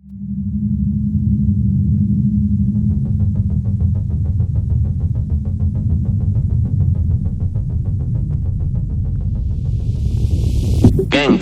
Gang,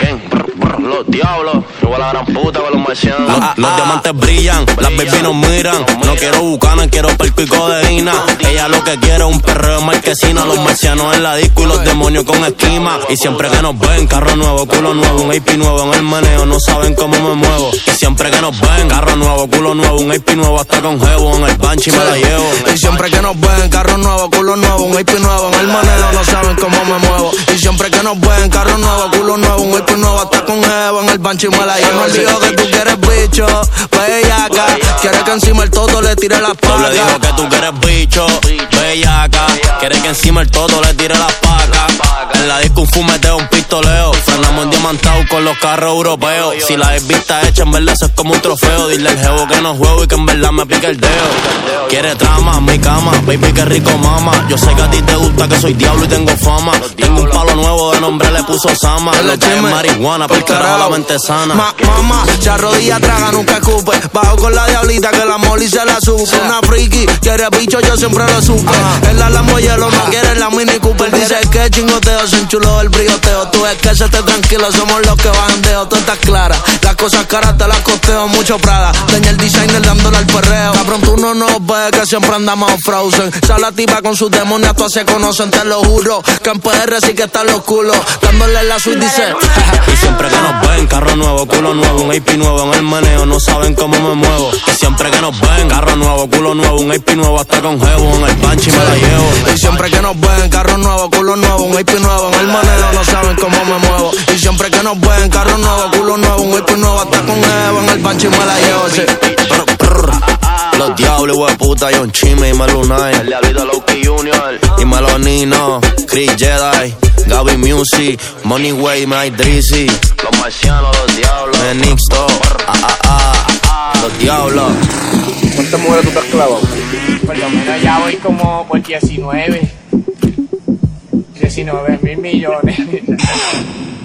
los diablos, igual la gran puta con los marcianos. Los diamantes brillan, las baby nos miran. No quiero bucana, quiero perco y codeína. Ella lo que quiere es un perreo de marquesina. Los marcianos en la disco y los demonios con esquima. Y siempre que nos ven, carro nuevo, culo nuevo, un AP nuevo en el meneo, no saben cómo me muevo. Y siempre que nos ven, carro nuevo, culo nuevo, un AP nuevo, hasta con jevo en el banchi me la llevo. Y siempre que nos ven, carro nuevo, culo nuevo, un AP nuevo en el meneo, no saben cómo me muevo. Y siempre que nos ven, carro nuevo, culo nuevo, un AP nuevo, hasta con jevo en el banchi me la llevo. No olvido que tú quieres bicho, bellaca, quieres que encima el toto le tire las pacas. Le digo que tú quieres bicho, bellaca, quieres que encima el toto le tire las pacas. En la disco un fumeteo, un pistoleo, frenamos en diamantado con los carros europeos. Si la vista hecha, en verdad eso es como un trofeo. Dile al jevo que no juego y que en verdad me pique el dedo. Quiere trama, mi cama, baby que rico mama. Yo sé que a ti te gusta que soy diablo y tengo fama. Tengo un palo nuevo de nombre, le puso Sama. Lo que es marihuana, porque carajo la mente sana. Mamá, se arrodilla, traga, nunca escupe. Bajo con la diablita que la moli se la supe. Una friki, quiere bicho, yo siempre lo supe. En la Lambo hielo, no quiere la Mini Cooper. Dice que chingoteo, se enchuló el brilloteo. Tú es que se esté tranquilo, somos los que bandeo. Tú estás clara, las cosas caras te las costeo. Mucho Prada, tenía el designer dándole al perreo. Cabrón, tú no nos ves que siempre andamos frozen. Sale la tipa con sus demonios, todas se conocen, te lo juro. Que en PR sí que están los culos. Dándole la suite, dice. Y siempre que nos ven, carro nuevo, culo nuevo, un AP nuevo en el meneo, no saben cómo me muevo. Y siempre que nos ven, carro nuevo, culo nuevo, un AP nuevo, hasta con jevo en el banchi me la llevo. Y siempre que nos ven, carro nuevo, culo nuevo, un AP nuevo en el meneo, no saben cómo me muevo. Y siempre que nos ven, carro nuevo, culo nuevo, un AP nuevo, hasta con jevo en el banchi me la llevo. Sí. Los diablos, hueputa, John Chime y Melunay. El diablito Loki Junior. Y Melonino, Chris Jedi, Gaby Music, Money Way, My Drizzy. Los marcianos, los diablos. Menixto, los diablos. ¿Cuántas mujeres tú te has clavado? Por lo menos ya voy como por 19 mil millones.